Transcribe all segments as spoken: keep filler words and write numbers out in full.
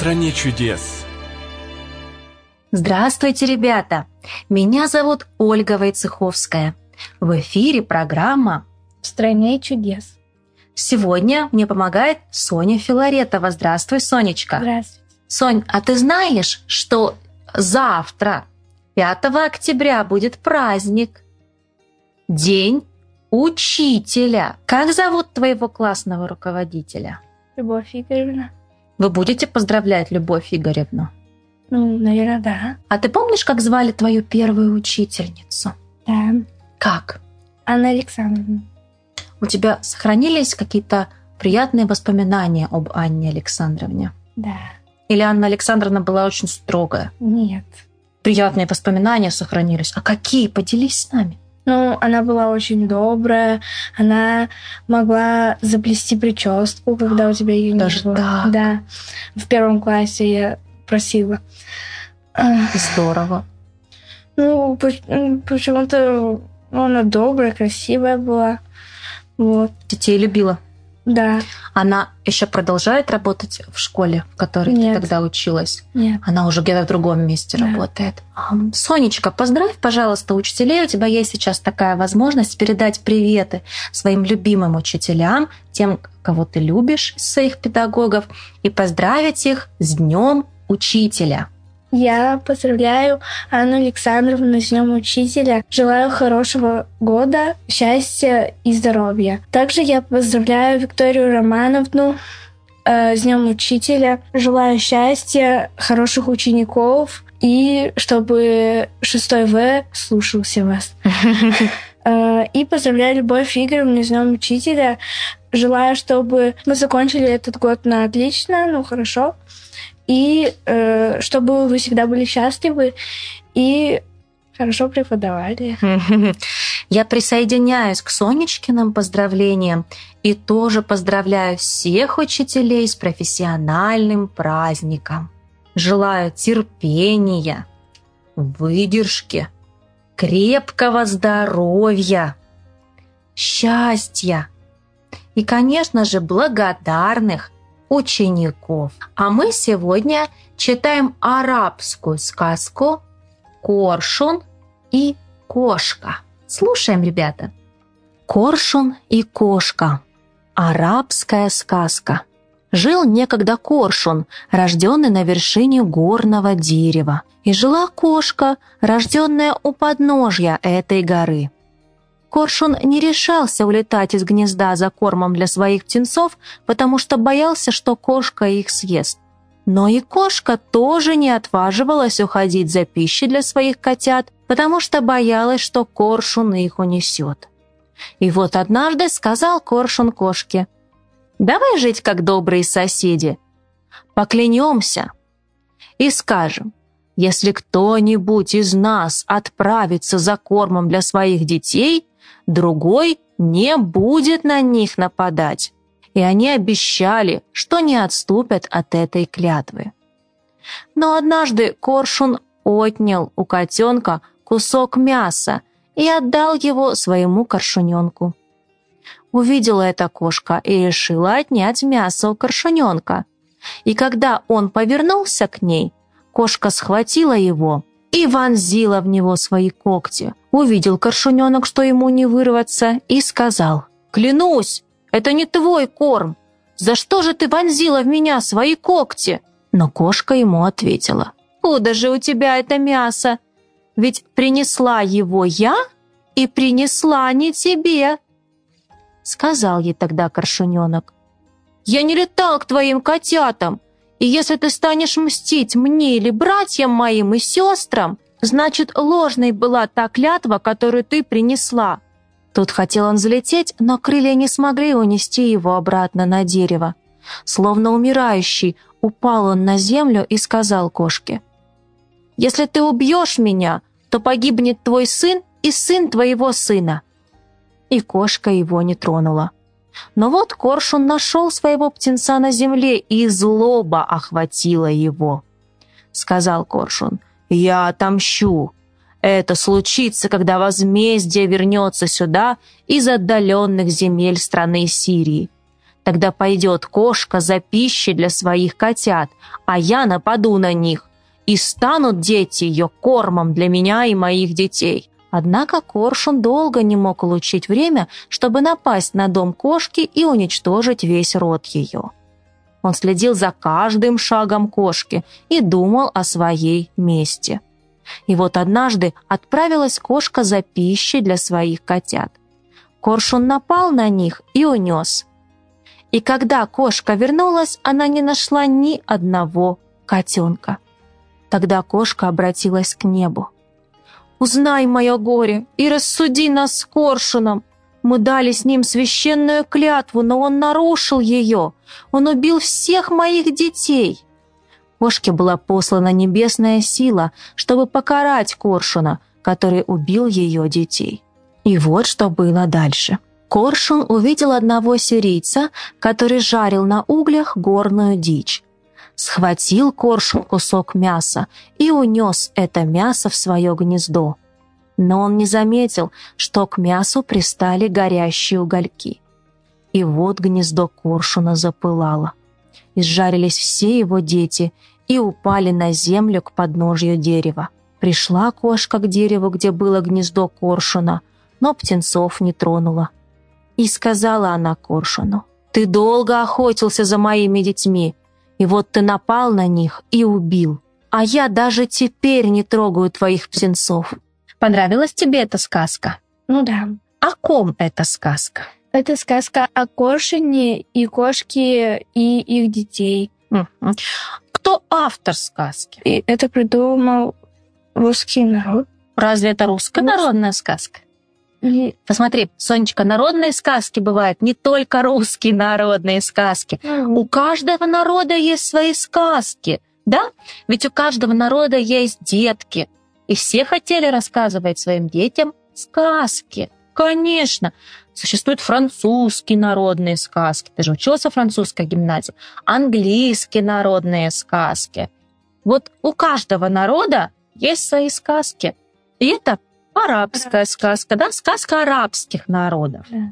стране чудес. Здравствуйте, ребята! Меня зовут Ольга Войцеховская. В эфире программа «В стране чудес». Сегодня мне помогает Соня Филаретова. Здравствуй, Сонечка. Здравствуйте. Сонь, а ты знаешь, что завтра, пятого октября, будет праздник? День учителя. Как зовут твоего классного руководителя? Любовь Игоревна. Вы будете поздравлять Любовь Игоревну? Ну, наверное, да. А ты помнишь, как звали твою первую учительницу? Да. Как? Анна Александровна. У тебя сохранились какие-то приятные воспоминания об Анне Александровне? Да. Или Анна Александровна была очень строгая? Нет. Приятные воспоминания сохранились. А какие? Поделись с нами. Ну, она была очень добрая. Она могла заплести прическу, когда у тебя ее не Даже было. так? Да. В первом классе я просила. Здорово. Ну, почему-то она добрая, красивая была. Вот. Детей любила? Да. Она еще продолжает работать в школе, в которой Нет. ты тогда училась? Нет. Она уже где-то в другом месте Да. работает. Сонечка, поздравь, пожалуйста, учителей. У тебя есть сейчас такая возможность передать приветы своим любимым учителям, тем, кого ты любишь, своих педагогов, и поздравить их с Днем Учителя. Я поздравляю Анну Александровну с Днем Учителя. Желаю хорошего года, счастья и здоровья. Также я поздравляю Викторию Романовну э, с Днем Учителя. Желаю счастья, хороших учеников и чтобы шестой В слушался вас. Э, и поздравляю Любовь Игоревну с Днем Учителя. Желаю, чтобы мы закончили этот год на отлично, ну хорошо. И э, чтобы вы всегда были счастливы и хорошо преподавали. Я присоединяюсь к Сонечкиным поздравлениям и тоже поздравляю всех учителей с профессиональным праздником. Желаю терпения, выдержки, крепкого здоровья, счастья и, конечно же, благодарных учеников. А мы сегодня читаем арабскую сказку «Коршун и кошка». Слушаем, ребята. Коршун и кошка. Арабская сказка. Жил некогда коршун, рожденный на вершине горного дерева, и жила кошка, рожденная у подножья этой горы. Коршун не решался улетать из гнезда за кормом для своих птенцов, потому что боялся, что кошка их съест. Но и кошка тоже не отваживалась уходить за пищей для своих котят, потому что боялась, что коршун их унесет. И вот однажды сказал коршун кошке: «Давай жить как добрые соседи. Поклянемся и скажем: если кто-нибудь из нас отправится за кормом для своих детей, другой не будет на них нападать». И они обещали, что не отступят от этой клятвы. Но однажды коршун отнял у котенка кусок мяса и отдал его своему коршуненку. Увидела эта кошка и решила отнять мясо у коршуненка. И когда он повернулся к ней, кошка схватила его и вонзила в него свои когти. Увидел коршуненок, что ему не вырваться, и сказал: «Клянусь, это не твой корм! За что же ты вонзила в меня свои когти?» Но кошка ему ответила: «Куда же у тебя это мясо? Ведь принесла его я и принесла не тебе». Сказал ей тогда коршуненок: «Я не летал к твоим котятам, и если ты станешь мстить мне или братьям моим и сестрам, значит, ложной была та клятва, которую ты принесла». Тут хотел он взлететь, но крылья не смогли унести его обратно на дерево. Словно умирающий, упал он на землю и сказал кошке: «Если ты убьешь меня, то погибнет твой сын и сын твоего сына». И кошка его не тронула. Но вот коршун нашел своего птенца на земле, и злоба охватила его. Сказал коршун: «Я отомщу. Это случится, когда возмездие вернется сюда из отдаленных земель страны Сирии. Тогда пойдет кошка за пищей для своих котят, а я нападу на них, и станут дети ее кормом для меня и моих детей». Однако коршун долго не мог улучшить время, чтобы напасть на дом кошки и уничтожить весь род ее. Он следил за каждым шагом кошки и думал о своей мести. И вот однажды отправилась кошка за пищей для своих котят. Коршун напал на них и унес. И когда кошка вернулась, она не нашла ни одного котенка. Тогда кошка обратилась к небу. «Узнай мое горе и рассуди нас с коршуном. Мы дали с ним священную клятву, но он нарушил ее. Он убил всех моих детей». Кошке была послана небесная сила, чтобы покарать коршуна, который убил ее детей. И вот что было дальше. Коршун увидел одного сирийца, который жарил на углях горную дичь. Схватил коршун кусок мяса и унес это мясо в свое гнездо. Но он не заметил, что к мясу пристали горящие угольки. И вот гнездо коршуна запылало. Изжарились все его дети и упали на землю к подножью дерева. Пришла кошка к дереву, где было гнездо коршуна, но птенцов не тронула. И сказала она коршуну: «Ты долго охотился за моими детьми, и вот ты напал на них и убил. А я даже теперь не трогаю твоих птенцов». Понравилась тебе эта сказка? Ну да. О ком эта сказка? Это сказка о коршуне и кошке и их детей. Угу. Кто автор сказки? И это придумал русский народ. Разве это русская народная сказка? И... Посмотри, Сонечка, народные сказки бывают не только русские народные сказки. Угу. У каждого народа есть свои сказки, да? Ведь у каждого народа есть детки. И все хотели рассказывать своим детям сказки. Конечно, существуют французские народные сказки. Ты же учился в французской гимназии. Английские народные сказки. Вот у каждого народа есть свои сказки. И это арабская сказка, да? Сказка арабских народов. Да.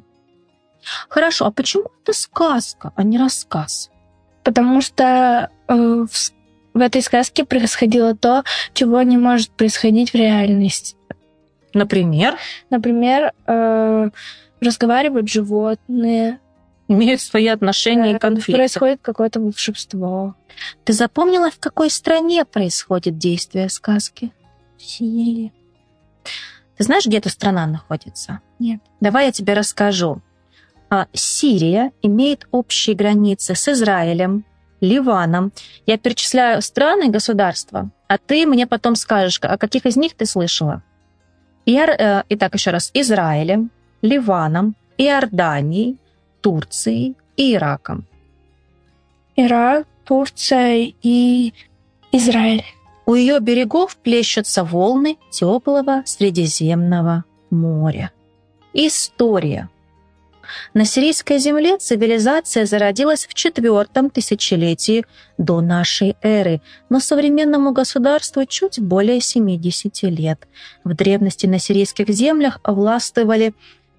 Хорошо, а почему это сказка, а не рассказ? Потому что э, в, в этой сказке происходило то, чего не может происходить в реальности. Например? Например, э, разговаривают животные. Имеют свои отношения Да, и конфликты. Происходит какое-то волшебство. Ты запомнила, в какой стране происходит действие сказки? В Сирии. Ты знаешь, где эта страна находится? Нет. Давай я тебе расскажу. Сирия имеет общие границы с Израилем, Ливаном. Я перечисляю страны и государства, а ты мне потом скажешь, о каких из них ты слышала. Иор... Итак, еще раз. Израилем, Ливаном, Иорданией, Турцией и Ираком. Ирак, Турция и Израиль. У ее берегов плещутся волны теплого Средиземного моря. История. На сирийской земле цивилизация зародилась в четвертом тысячелетии до нашей эры, но современному государству чуть более семидесяти лет. В древности на сирийских землях властвовали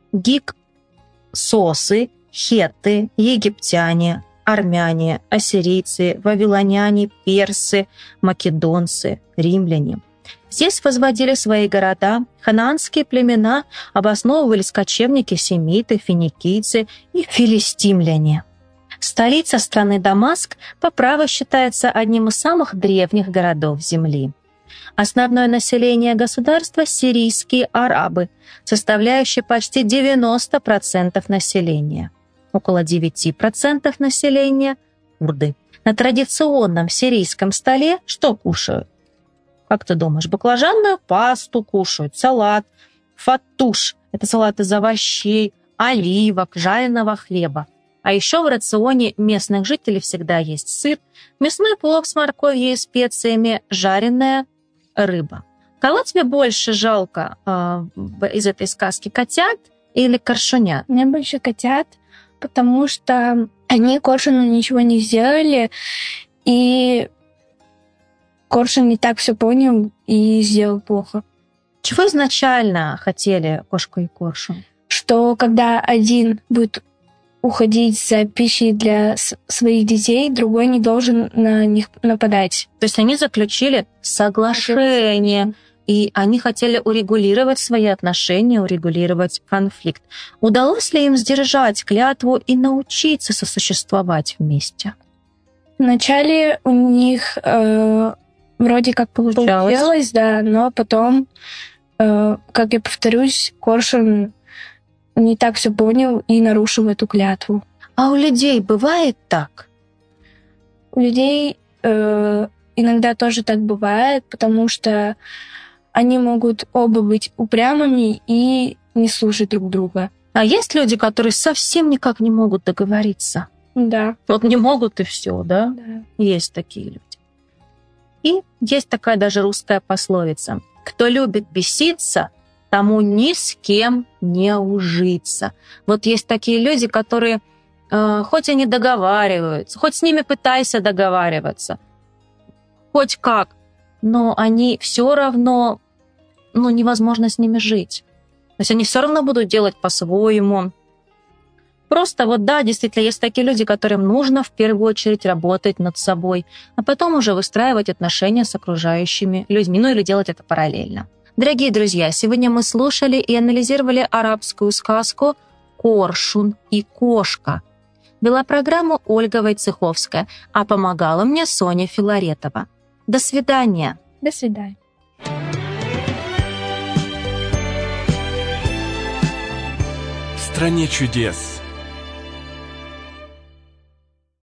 гиксосы, хетты, египтяне, армяне, ассирийцы, вавилоняне, персы, македонцы, римляне. Здесь возводили свои города, ханаанские племена, обосновывались кочевники-семиты, финикийцы и филистимляне. Столица страны Дамаск по праву считается одним из самых древних городов земли. Основное население государства – сирийские арабы, составляющие почти девяносто процентов населения. Около девять процентов населения – курды. На традиционном сирийском столе что кушают? Как ты думаешь, баклажанную пасту кушают, салат, фатуш – это салат из овощей, оливок, жареного хлеба. А еще в рационе местных жителей всегда есть сыр, мясной плов с морковью и специями, жареная рыба. Кого тебе больше жалко э, из этой сказки, котят или коршунят? Мне больше котят, потому что они коршуну ничего не сделали, и коршун не так все понял и сделал плохо. Чего изначально хотели кошка и коршун? Что когда один будет уходить за пищей для своих детей, другой не должен на них нападать. То есть они заключили соглашение, и они хотели урегулировать свои отношения, урегулировать конфликт. Удалось ли им сдержать клятву и научиться сосуществовать вместе? Вначале у них э, вроде как получалось, получалось, да, но потом, э, как я повторюсь, Коршун не так все понял и нарушил эту клятву. А у людей бывает так? У людей э, иногда тоже так бывает, потому что они могут оба быть упрямыми и не слушать друг друга. А есть люди, которые совсем никак не могут договориться? Да. Вот не могут и все, да? Да. Есть такие люди. И есть такая даже русская пословица: кто любит беситься, тому ни с кем не ужиться. Вот есть такие люди, которые, э, хоть они договариваются, хоть с ними пытайся договариваться, хоть как, но они все равно, ну, невозможно с ними жить. То есть они все равно будут делать по-своему. Просто вот да, действительно, есть такие люди, которым нужно в первую очередь работать над собой, а потом уже выстраивать отношения с окружающими людьми, ну или делать это параллельно. Дорогие друзья, сегодня мы слушали и анализировали арабскую сказку «Коршун и кошка». Вела программу Ольга Войцеховская, а помогала мне Соня Филаретова. До свидания. До свидания. В стране чудес